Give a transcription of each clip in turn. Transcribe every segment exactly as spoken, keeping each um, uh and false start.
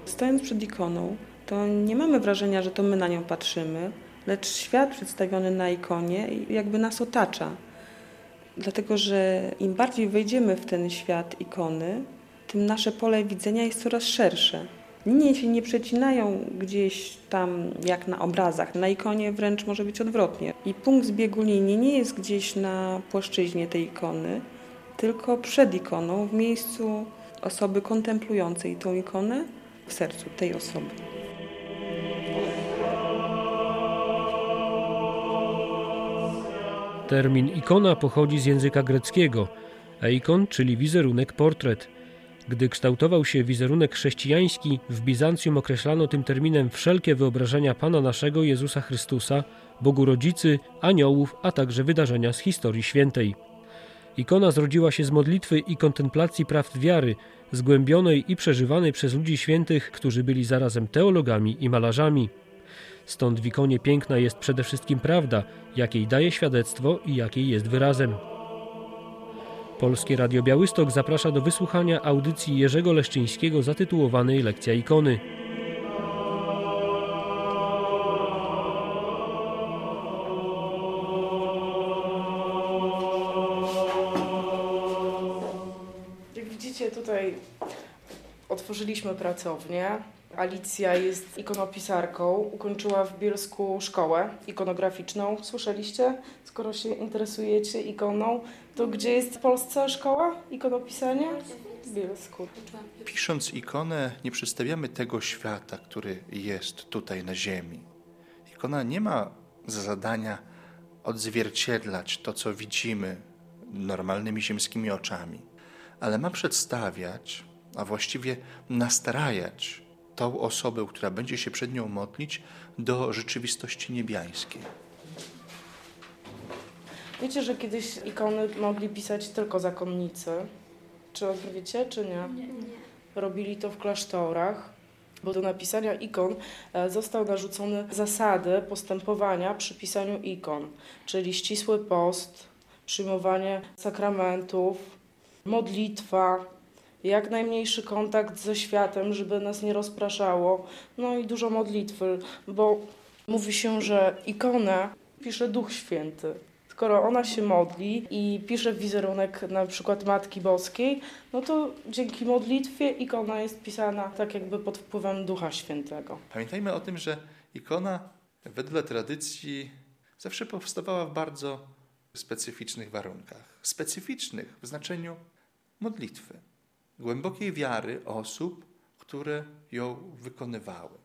Stojąc przed ikoną, to nie mamy wrażenia, że to my na nią patrzymy, lecz świat przedstawiony na ikonie jakby nas otacza. Dlatego, że im bardziej wejdziemy w ten świat ikony, tym nasze pole widzenia jest coraz szersze. Linie się nie przecinają gdzieś tam jak na obrazach. Na ikonie wręcz może być odwrotnie. I punkt zbiegu linii nie jest gdzieś na płaszczyźnie tej ikony, tylko przed ikoną, w miejscu osoby kontemplującej tą ikonę, w sercu tej osoby. Termin ikona pochodzi z języka greckiego. Eikon, czyli wizerunek, portret. Gdy kształtował się wizerunek chrześcijański, w Bizancjum określano tym terminem wszelkie wyobrażenia Pana naszego Jezusa Chrystusa, Bogu Rodzicy, aniołów, a także wydarzenia z historii świętej. Ikona zrodziła się z modlitwy i kontemplacji prawd wiary, zgłębionej i przeżywanej przez ludzi świętych, którzy byli zarazem teologami i malarzami. Stąd w ikonie piękna jest przede wszystkim prawda, jakiej daje świadectwo i jakiej jest wyrazem. Polskie Radio Białystok zaprasza do wysłuchania audycji Jerzego Leszczyńskiego zatytułowanej Lekcja ikony. Jak widzicie, tutaj otworzyliśmy pracownię. Alicja jest ikonopisarką, ukończyła w Bielsku szkołę ikonograficzną. Słyszeliście? Skoro się interesujecie ikoną, to gdzie jest w Polsce szkoła ikonopisania? W Bielsku. Pisząc ikonę, nie przedstawiamy tego świata, który jest tutaj na ziemi. Ikona nie ma za zadania odzwierciedlać to, co widzimy normalnymi ziemskimi oczami, ale ma przedstawiać, a właściwie nastrajać tą osobę, która będzie się przed nią modlić, do rzeczywistości niebiańskiej. Wiecie, że kiedyś ikony mogli pisać tylko zakonnicy? Czy o tym wiecie, czy nie? Nie, nie. Robili to w klasztorach, bo do napisania ikon został narzucony zasady postępowania przy pisaniu ikon, czyli ścisły post, przyjmowanie sakramentów, modlitwa, jak najmniejszy kontakt ze światem, żeby nas nie rozpraszało, no i dużo modlitwy, bo mówi się, że ikonę pisze Duch Święty. Skoro ona się modli i pisze wizerunek na przykład Matki Boskiej, no to dzięki modlitwie ikona jest pisana tak jakby pod wpływem Ducha Świętego. Pamiętajmy o tym, że ikona wedle tradycji zawsze powstawała w bardzo specyficznych warunkach. Specyficznych w znaczeniu modlitwy, głębokiej wiary osób, które ją wykonywały.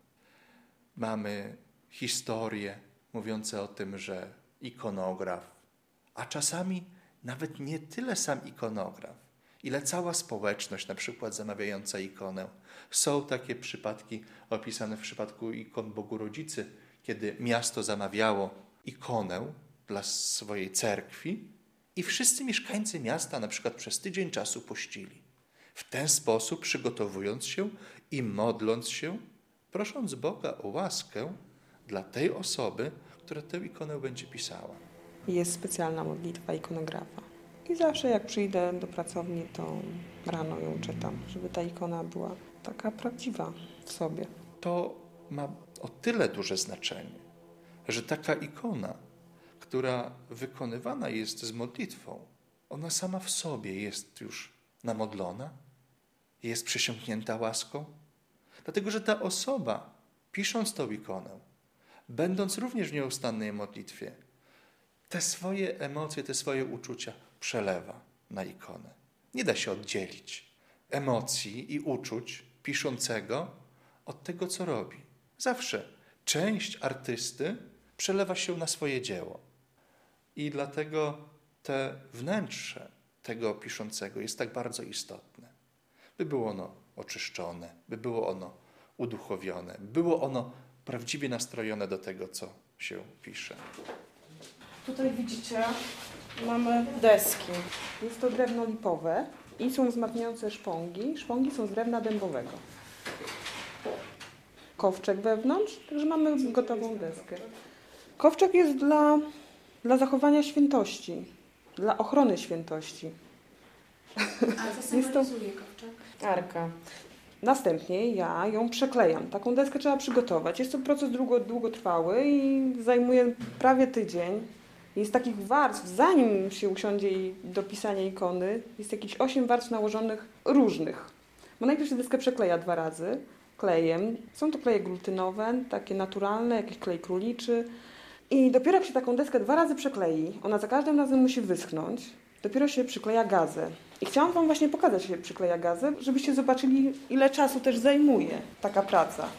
Mamy historie mówiące o tym, że ikonograf, a czasami nawet nie tyle sam ikonograf, ile cała społeczność, na przykład zamawiająca ikonę. Są takie przypadki opisane w przypadku ikon Bogu Rodzicy, kiedy miasto zamawiało ikonę dla swojej cerkwi i wszyscy mieszkańcy miasta na przykład przez tydzień czasu pościli. W ten sposób przygotowując się i modląc się, prosząc Boga o łaskę dla tej osoby, która tę ikonę będzie pisała. Jest specjalna modlitwa ikonografa. I zawsze jak przyjdę do pracowni, to rano ją czytam, żeby ta ikona była taka prawdziwa w sobie. To ma o tyle duże znaczenie, że taka ikona, która wykonywana jest z modlitwą, ona sama w sobie jest już namodlona, jest przysiągnięta łaską, dlatego że ta osoba, pisząc tą ikonę, będąc również w nieustannej modlitwie, te swoje emocje, te swoje uczucia przelewa na ikonę. Nie da się oddzielić emocji i uczuć piszącego od tego, co robi. Zawsze część artysty przelewa się na swoje dzieło. I dlatego te wnętrze tego piszącego jest tak bardzo istotne. By było ono oczyszczone, by było ono uduchowione, by było ono prawdziwie nastrojone do tego, co się pisze. Tutaj widzicie, mamy deski. Jest to drewno lipowe i są wzmacniające szpongi. Szpongi są z drewna dębowego. Kowczek wewnątrz, także mamy gotową deskę. Kowczek jest dla, dla zachowania świętości, dla ochrony świętości. A co symbolizuje kowczek? Arka. Następnie ja ją przeklejam. Taką deskę trzeba przygotować. Jest to proces długo, długotrwały i zajmuje prawie tydzień. Jest takich warstw, zanim się usiądzie do pisania ikony, jest jakieś osiem warstw nałożonych różnych. Bo najpierw się deskę przekleja dwa razy klejem. Są to kleje glutynowe, takie naturalne, jakiś klej króliczy. I dopiero jak się taką deskę dwa razy przeklei, ona za każdym razem musi wyschnąć, dopiero się przykleja gazę. I chciałam Wam właśnie pokazać, jak się przykleja gazę, żebyście zobaczyli, ile czasu też zajmuje taka praca.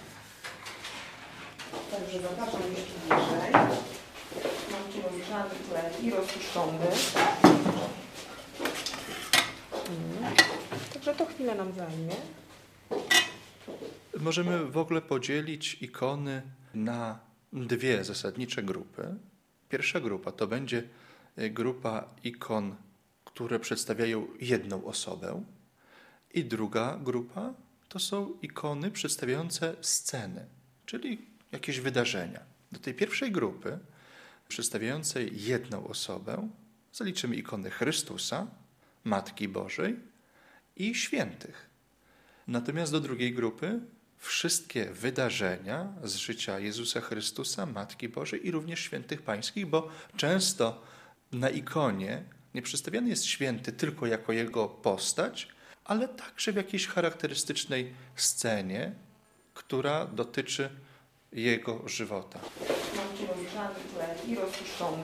Także zapraszam jeszcze bliżej. Mam tu rozgrzany klej i rozpuszczony. Hmm. Także to chwilę nam zajmie. Możemy w ogóle podzielić ikony na dwie zasadnicze grupy. Pierwsza grupa to będzie grupa ikon, które przedstawiają jedną osobę, i druga grupa to są ikony przedstawiające sceny, czyli jakieś wydarzenia. Do tej pierwszej grupy, przedstawiającej jedną osobę, zaliczymy ikony Chrystusa, Matki Bożej i świętych. Natomiast do drugiej grupy wszystkie wydarzenia z życia Jezusa Chrystusa, Matki Bożej i również świętych pańskich, bo często na ikonie nie przedstawiany jest święty tylko jako jego postać, ale także w jakiejś charakterystycznej scenie, która dotyczy jego żywota. Mam tu rozgrzany klej i rozpuszczony.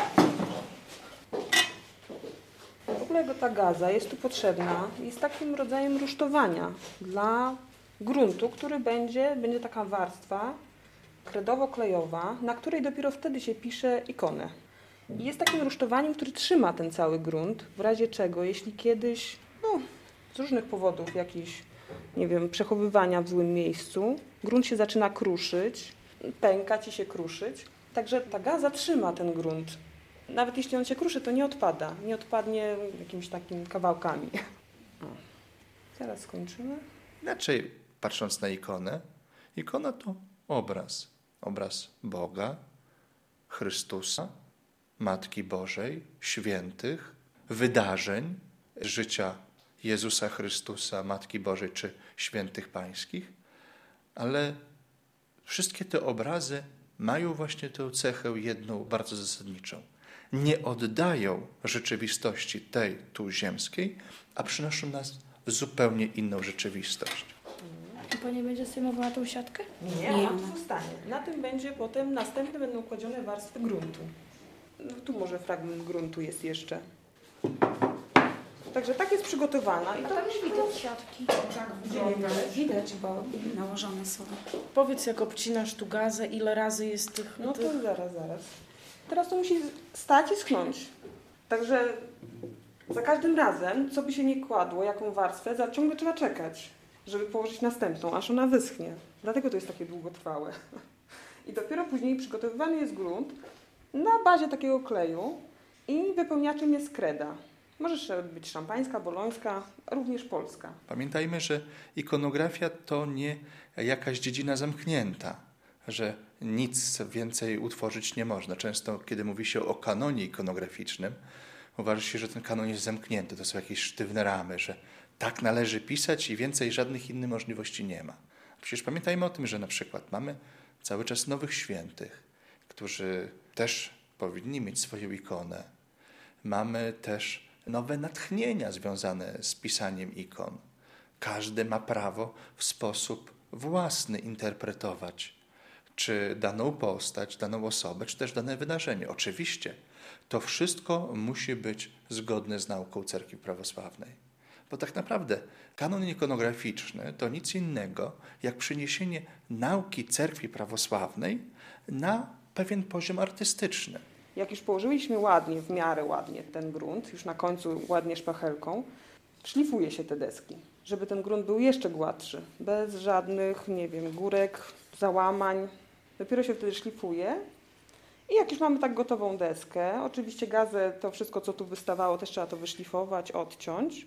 W ogóle ta gaza jest tu potrzebna, jest takim rodzajem rusztowania dla gruntu, który będzie, będzie taka warstwa kredowo-klejowa, na której dopiero wtedy się pisze ikonę. I jest takim rusztowaniem, który trzyma ten cały grunt, w razie czego, jeśli kiedyś, no, z różnych powodów, jakichś, nie wiem, przechowywania w złym miejscu, grunt się zaczyna kruszyć, pękać i się kruszyć. Także ta gaza trzyma ten grunt. Nawet jeśli on się kruszy, to nie odpada. Nie odpadnie jakimiś takimi kawałkami. O. Zaraz skończymy. Inaczej patrząc na ikonę, ikona to obraz. Obraz Boga, Chrystusa, Matki Bożej, świętych, wydarzeń życia Jezusa Chrystusa, Matki Bożej czy świętych pańskich. Ale wszystkie te obrazy mają właśnie tę cechę jedną bardzo zasadniczą. Nie oddają rzeczywistości tej tu ziemskiej, a przynoszą nas zupełnie inną rzeczywistość. A Pani będzie zdejmowała tą siatkę? Nie, ona tu zostanie. Na tym będzie potem, następne będą kładzione warstwy gruntu. No, tu może fragment gruntu jest jeszcze. Także tak jest przygotowana. I A to tam już widać siatki. tak wygląda. Widać, bo nałożone są. Powiedz, jak obcinasz tu gazę, ile razy jest tych... No to tych... zaraz, zaraz. Teraz to musi stać i schnąć. Także za każdym razem, co by się nie kładło, jaką warstwę, za ciągle trzeba czekać, żeby położyć następną, aż ona wyschnie. Dlatego to jest takie długotrwałe. I dopiero później przygotowywany jest grunt na bazie takiego kleju i wypełniaczem jest kreda. Może być szampańska, bolońska, również polska. Pamiętajmy, że ikonografia to nie jakaś dziedzina zamknięta, że nic więcej utworzyć nie można. Często, kiedy mówi się o kanonie ikonograficznym, uważa się, że ten kanon jest zamknięty. To są jakieś sztywne ramy, że tak należy pisać i więcej żadnych innych możliwości nie ma. Przecież pamiętajmy o tym, że na przykład mamy cały czas nowych świętych, którzy też powinni mieć swoją ikonę. Mamy też nowe natchnienia związane z pisaniem ikon. Każdy ma prawo w sposób własny interpretować czy daną postać, daną osobę, czy też dane wydarzenie. Oczywiście to wszystko musi być zgodne z nauką Cerkwi Prawosławnej. Bo tak naprawdę kanon ikonograficzny to nic innego jak przeniesienie nauki Cerkwi Prawosławnej na pewien poziom artystyczny. Jak już położyliśmy ładnie, w miarę ładnie ten grunt, już na końcu ładnie szpachelką, szlifuje się te deski, żeby ten grunt był jeszcze gładszy, bez żadnych, nie wiem, górek, załamań. Dopiero się wtedy szlifuje i jak już mamy tak gotową deskę, oczywiście gazę, to wszystko, co tu wystawało, też trzeba to wyszlifować, odciąć.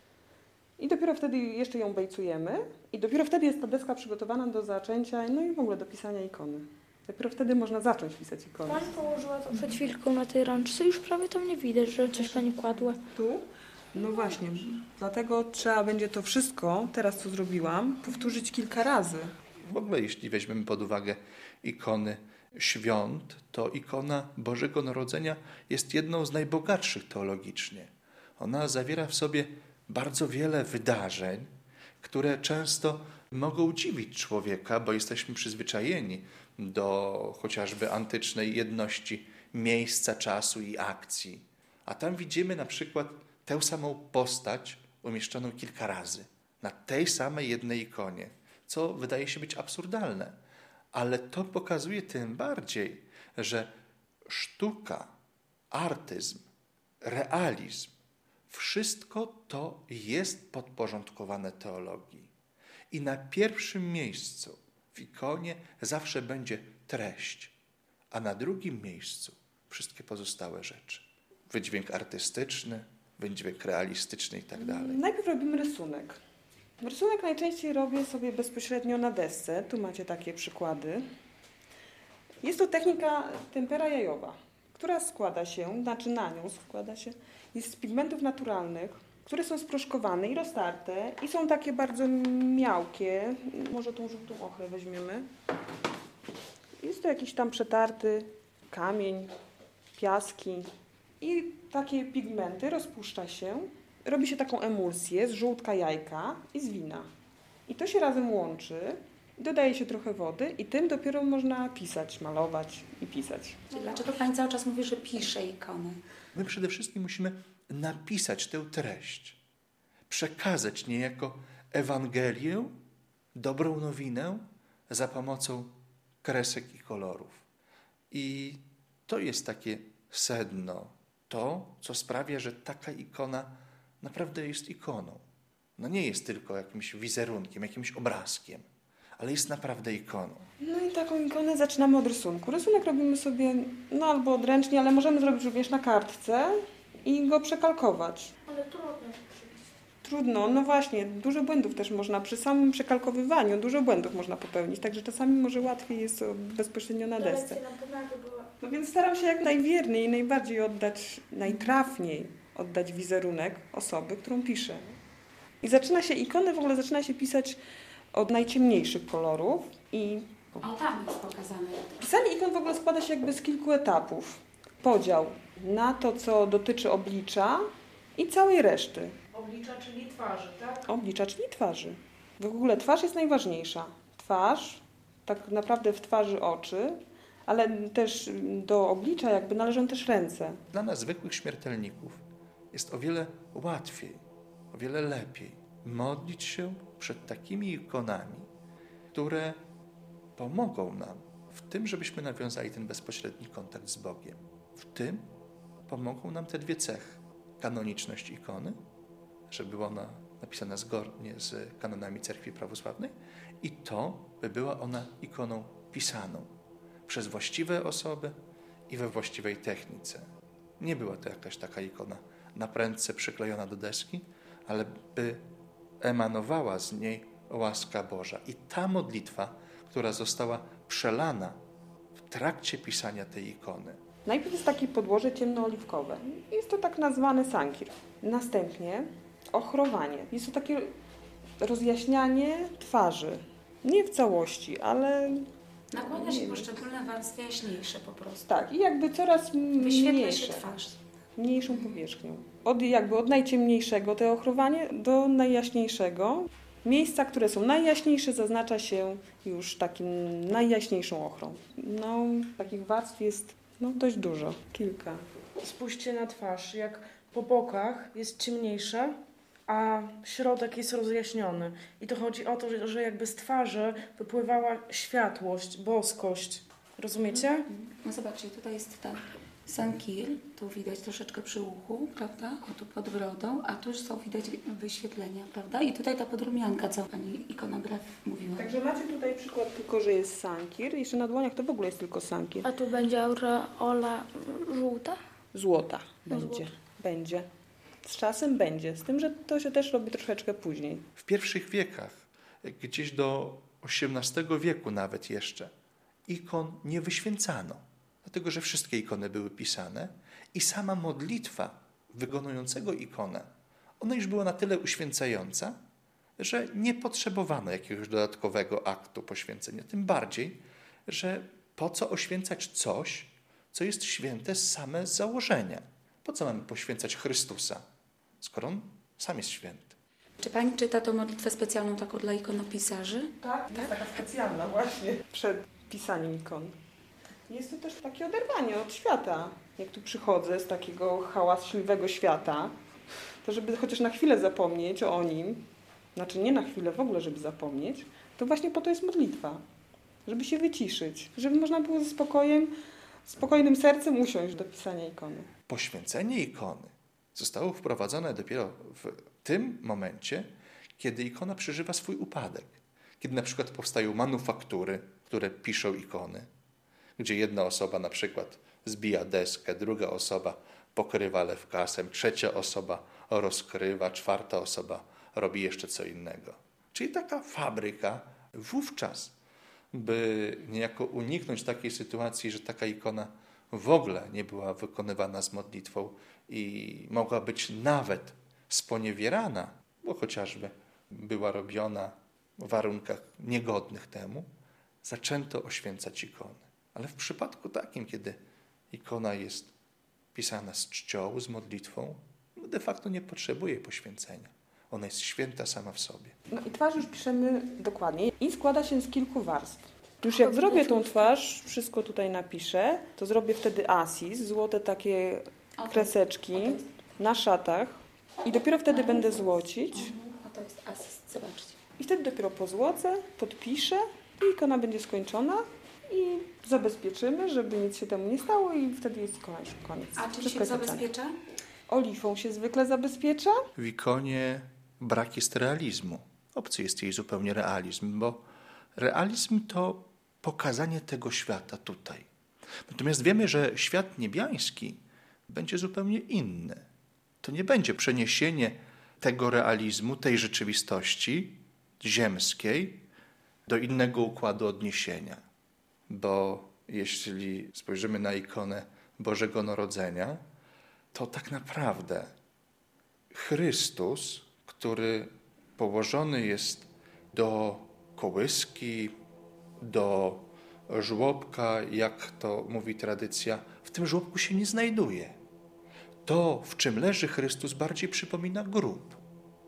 I dopiero wtedy jeszcze ją bejcujemy i dopiero wtedy jest ta deska przygotowana do zaczęcia, no i w ogóle do pisania ikony. Dopiero wtedy można zacząć pisać ikonę. Pani położyła to przed chwilką na tej rączce, już prawie tam nie widać, że coś Pani kładła. Tu? No właśnie, dlatego trzeba będzie to wszystko, teraz co zrobiłam, powtórzyć kilka razy. W ogóle jeśli weźmiemy pod uwagę ikony świąt, to ikona Bożego Narodzenia jest jedną z najbogatszych teologicznie. Ona zawiera w sobie bardzo wiele wydarzeń, które często mogą dziwić człowieka, bo jesteśmy przyzwyczajeni do chociażby antycznej jedności miejsca, czasu i akcji. A tam widzimy na przykład tę samą postać umieszczoną kilka razy na tej samej jednej ikonie, co wydaje się być absurdalne. Ale to pokazuje tym bardziej, że sztuka, artyzm, realizm, wszystko to jest podporządkowane teologii. I na pierwszym miejscu w ikonie zawsze będzie treść, a na drugim miejscu wszystkie pozostałe rzeczy. Wydźwięk artystyczny, wydźwięk realistyczny i tak dalej. Najpierw robimy rysunek. Rysunek najczęściej robię sobie bezpośrednio na desce. Tu macie takie przykłady. Jest to technika tempera jajowa, która składa się, znaczy na nią składa się, jest z pigmentów naturalnych, które są sproszkowane i roztarte i są takie bardzo miałkie. Może tą żółtą ochrę weźmiemy. Jest to jakiś tam przetarty kamień, piaski i takie pigmenty rozpuszcza się. Robi się taką emulsję z żółtka jajka i z wina. I to się razem łączy, dodaje się trochę wody i tym dopiero można pisać, malować i pisać. Dlaczego Pani cały czas mówi, że pisze ikony? My przede wszystkim musimy napisać tę treść, przekazać niejako Ewangelię, dobrą nowinę za pomocą kresek i kolorów. I to jest takie sedno, to, co sprawia, że taka ikona naprawdę jest ikoną. No nie jest tylko jakimś wizerunkiem, jakimś obrazkiem, ale jest naprawdę ikoną. No i taką ikonę zaczynamy od rysunku. Rysunek robimy sobie no albo odręcznie, ale możemy zrobić również na kartce i go przekalkować. Ale trudno. Trudno, no właśnie, dużo błędów też można, przy samym przekalkowywaniu dużo błędów można popełnić, także czasami może łatwiej jest bezpośrednio na desce. No więc staram się jak najwierniej, najbardziej oddać, najtrafniej oddać wizerunek osoby, którą piszę. I zaczyna się, ikonę w ogóle zaczyna się pisać od najciemniejszych kolorów i O, tam jest pokazane. pisanie ikon w ogóle składa się jakby z kilku etapów. Podział na to, co dotyczy oblicza i całej reszty. Oblicza, czyli twarzy, tak? Oblicza, czyli twarzy. W ogóle twarz jest najważniejsza. Twarz, tak naprawdę w twarzy oczy, ale też do oblicza jakby należą też ręce. Dla nas zwykłych śmiertelników jest o wiele łatwiej, o wiele lepiej modlić się przed takimi ikonami, które pomogą nam w tym, żebyśmy nawiązali ten bezpośredni kontakt z Bogiem. W tym pomogą nam te dwie cechy. Kanoniczność ikony, żeby była ona napisana zgodnie z kanonami Cerkwi Prawosławnej i to, by była ona ikoną pisaną przez właściwe osoby i we właściwej technice. Nie była to jakaś taka ikona na prędce przyklejona do deski, ale by emanowała z niej łaska Boża. I ta modlitwa, która została przelana w trakcie pisania tej ikony. Najpierw jest takie podłoże ciemnooliwkowe. Jest to tak nazwany sankir. Następnie ochrowanie. Jest to takie rozjaśnianie twarzy. Nie w całości, ale Nakłada się poszczególne warstwy jaśniejsze po prostu. tak. I jakby coraz Wyświetla się mniejsze. twarz. Mniejszą powierzchnią. Od, jakby od najciemniejszego to ochrowanie do najjaśniejszego. Miejsca, które są najjaśniejsze, zaznacza się już takim najjaśniejszą ochrą. No, takich warstw jest no, dość dużo, kilka. Spójrzcie na twarz, jak po bokach jest ciemniejsze, a środek jest rozjaśniony. I to chodzi o to, że, że jakby z twarzy wypływała światłość, boskość. Rozumiecie? No zobaczcie, tutaj jest ten sankir, tu widać troszeczkę przy uchu, prawda? O, tu pod brodą, a tu już są widać wyświetlenia, prawda? I tutaj ta podrumianka, co pani ikonograf mówiła. Także macie tutaj przykład tylko, że jest sankir. Jeszcze na dłoniach to w ogóle jest tylko sankir. A tu będzie aureola żółta? Złota będzie. Złota. Będzie. Z czasem będzie. Z tym, że to się też robi troszeczkę później. W pierwszych wiekach, gdzieś do osiemnastego wieku nawet jeszcze, ikon nie wyświęcano, dlatego że wszystkie ikony były pisane i sama modlitwa wykonującego ikonę, ona już była na tyle uświęcająca, że nie potrzebowano jakiegoś dodatkowego aktu poświęcenia. Tym bardziej, że po co oświęcać coś, co jest święte same z założenia? Po co mamy poświęcać Chrystusa, skoro On sam jest święty? Czy pani czyta tą modlitwę specjalną taką dla ikonopisarzy? Tak, jest taka specjalna właśnie przed pisaniem ikon. Jest to też takie oderwanie od świata. Jak tu przychodzę z takiego hałaśliwego świata, to żeby chociaż na chwilę zapomnieć o Nim, znaczy nie na chwilę w ogóle, żeby zapomnieć, to właśnie po to jest modlitwa. Żeby się wyciszyć, żeby można było ze spokojem, spokojnym sercem usiąść do pisania ikony. Poświęcenie ikony zostało wprowadzone dopiero w tym momencie, kiedy ikona przeżywa swój upadek. Kiedy na przykład powstają manufaktury, które piszą ikony, gdzie jedna osoba na przykład zbija deskę, druga osoba pokrywa lewkasem, trzecia osoba rozkrywa, czwarta osoba robi jeszcze co innego. Czyli taka fabryka wówczas, by niejako uniknąć takiej sytuacji, że taka ikona w ogóle nie była wykonywana z modlitwą i mogła być nawet sponiewierana, bo chociażby była robiona w warunkach niegodnych temu, zaczęto oświęcać ikony. Ale w przypadku takim, kiedy ikona jest pisana z czcią, z modlitwą, no de facto nie potrzebuje poświęcenia. Ona jest święta sama w sobie. No i twarz już piszemy dokładnie i składa się z kilku warstw. Już jak zrobię tą twarz, wszystko tutaj napiszę, to zrobię wtedy asis, złote takie kreseczki na szatach i dopiero wtedy będę złocić. A to jest asyst, zobaczcie. I wtedy dopiero pozłocę, podpiszę i ikona będzie skończona i zabezpieczymy, żeby nic się temu nie stało i wtedy jest koniec. A czym Wszystko się jest zabezpiecza? Oliwą się zwykle zabezpiecza. W ikonie brak jest realizmu. Obcy jest jej zupełnie realizm, bo realizm to pokazanie tego świata tutaj. Natomiast wiemy, że świat niebiański będzie zupełnie inny. To nie będzie przeniesienie tego realizmu, tej rzeczywistości ziemskiej do innego układu odniesienia. Bo jeśli spojrzymy na ikonę Bożego Narodzenia, to tak naprawdę Chrystus, który położony jest do kołyski, do żłobka, jak to mówi tradycja, w tym żłobku się nie znajduje. To, w czym leży Chrystus, bardziej przypomina grób.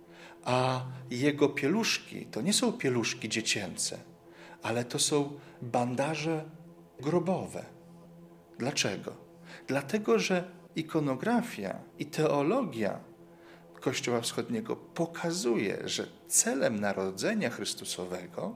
A jego pieluszki to nie są pieluszki dziecięce, ale to są bandaże grobowe. Dlaczego? Dlatego, że ikonografia i teologia Kościoła Wschodniego pokazuje, że celem narodzenia Chrystusowego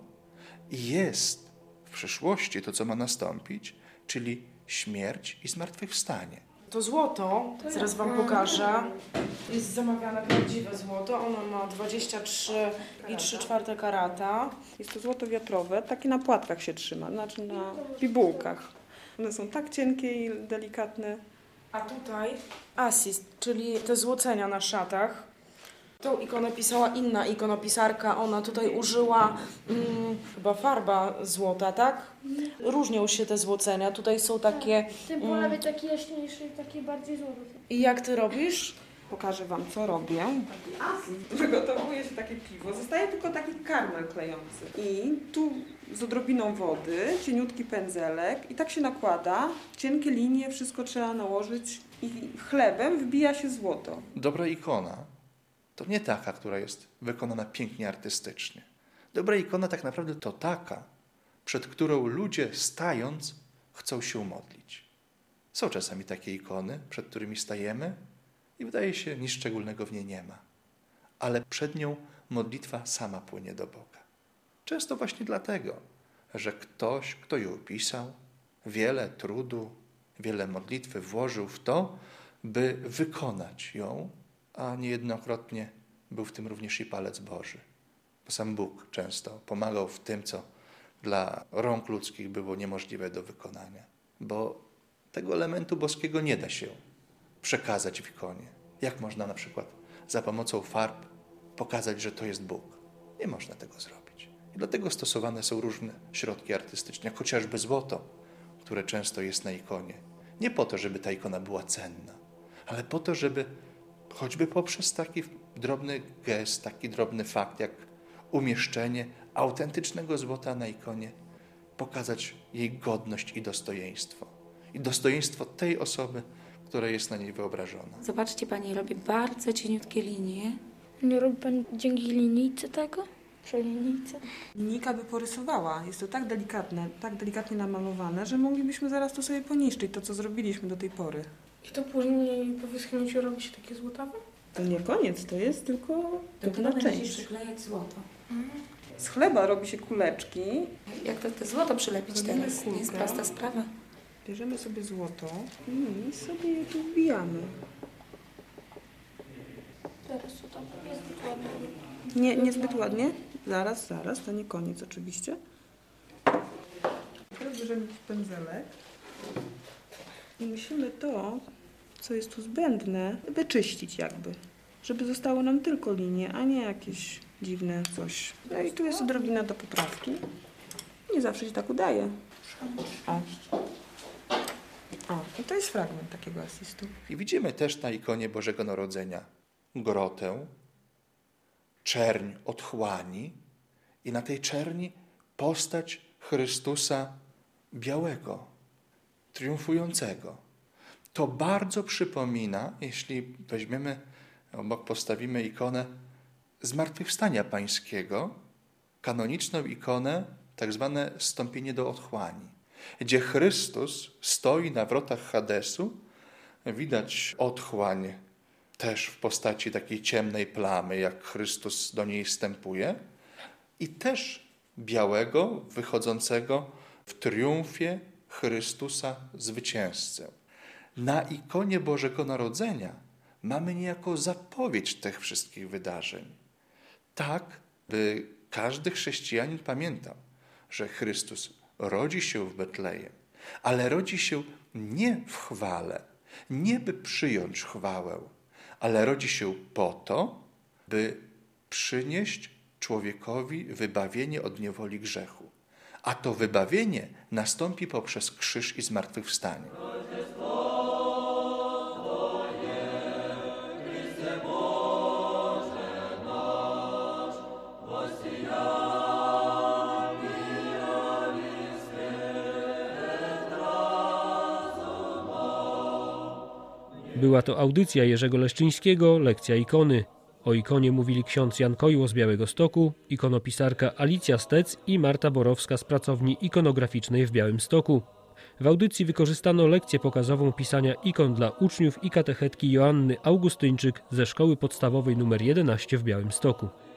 jest w przyszłości to, co ma nastąpić, czyli śmierć i zmartwychwstanie. To złoto, zaraz Wam pokażę, jest zamawiane prawdziwe złoto. Ono ma dwadzieścia trzy i trzy czwarte karata. Jest to złoto wiatrowe, takie na płatkach się trzyma, znaczy na bibułkach. One są tak cienkie i delikatne. A tutaj asist, czyli te złocenia na szatach. Tą ikonę pisała inna ikonopisarka. Ona tutaj użyła mm, chyba farba złota, tak? Różnią się te złocenia. Tutaj są takie... Ten po lewej taki jaśniejszy, taki bardziej złoty. I jak Ty robisz? Pokażę Wam, co robię. Przygotowuje się takie piwo. Zostaje tylko taki karmel klejący. I tu z odrobiną wody, cieniutki pędzelek i tak się nakłada. Cienkie linie, wszystko trzeba nałożyć i chlebem wbija się złoto. Dobra ikona to nie taka, która jest wykonana pięknie artystycznie. Dobra ikona tak naprawdę to taka, przed którą ludzie stając chcą się modlić. Są czasami takie ikony, przed którymi stajemy i wydaje się, nic szczególnego w niej nie ma. Ale przed nią modlitwa sama płynie do Boga. Często właśnie dlatego, że ktoś, kto ją pisał, wiele trudu, wiele modlitwy włożył w to, by wykonać ją, a niejednokrotnie był w tym również i palec Boży. Bo sam Bóg często pomagał w tym, co dla rąk ludzkich było niemożliwe do wykonania. Bo tego elementu boskiego nie da się przekazać w ikonie. Jak można na przykład za pomocą farb pokazać, że to jest Bóg? Nie można tego zrobić. I dlatego stosowane są różne środki artystyczne, jak chociażby złoto, które często jest na ikonie. Nie po to, żeby ta ikona była cenna, ale po to, żeby choćby poprzez taki drobny gest, taki drobny fakt, jak umieszczenie autentycznego złota na ikonie, pokazać jej godność i dostojeństwo. I dostojeństwo tej osoby, która jest na niej wyobrażona. Zobaczcie, Pani robi bardzo cieniutkie linie. Nie robi Pani dzięki linijce tego? Przy linijce? Linijka by porysowała. Jest to tak delikatne, tak delikatnie namalowane, że moglibyśmy zaraz to sobie poniszczyć, to co zrobiliśmy do tej pory. I to później po wyschnięciu robi się takie złotawe? To nie koniec, to jest tylko pewna część. Przyklejać złoto. Z chleba robi się kuleczki. Jak to, to złoto przylepić Robimy teraz? Nie jest kulkę. prosta sprawa. Bierzemy sobie złoto i sobie je tu wbijamy. Teraz to tam jest ładnie. Nie, niezbyt ładnie. Zaraz, zaraz, to nie koniec oczywiście. Teraz bierzemy pędzelek i musimy to, co jest tu zbędne, wyczyścić jakby, żeby zostały nam tylko linie, a nie jakieś dziwne coś. No i tu jest odrobina do poprawki. Nie zawsze się tak udaje. O. O, i to jest fragment takiego asystu. I widzimy też na ikonie Bożego Narodzenia grotę, czerń otchłani i na tej czerni postać Chrystusa białego, triumfującego. To bardzo przypomina, jeśli weźmiemy, obok postawimy ikonę Zmartwychwstania Pańskiego, kanoniczną ikonę, tak zwane wstąpienie do otchłani, gdzie Chrystus stoi na wrotach Hadesu, widać otchłań też w postaci takiej ciemnej plamy, jak Chrystus do niej wstępuje, i też białego, wychodzącego w triumfie Chrystusa zwycięzcę. Na ikonie Bożego Narodzenia mamy niejako zapowiedź tych wszystkich wydarzeń. Tak, by każdy chrześcijanin pamiętał, że Chrystus rodzi się w Betlejem, ale rodzi się nie w chwale, nie by przyjąć chwałę, ale rodzi się po to, by przynieść człowiekowi wybawienie od niewoli grzechu. A to wybawienie nastąpi poprzez krzyż i zmartwychwstanie. Była to audycja Jerzego Leszczyńskiego, lekcja ikony. O ikonie mówili ksiądz Jan Kojło z Białegostoku, ikonopisarka Alicja Stec i Marta Borowska z pracowni ikonograficznej w Białymstoku. W audycji wykorzystano lekcję pokazową pisania ikon dla uczniów i katechetki Joanny Augustyńczyk ze Szkoły Podstawowej nr jedenaście w Białymstoku.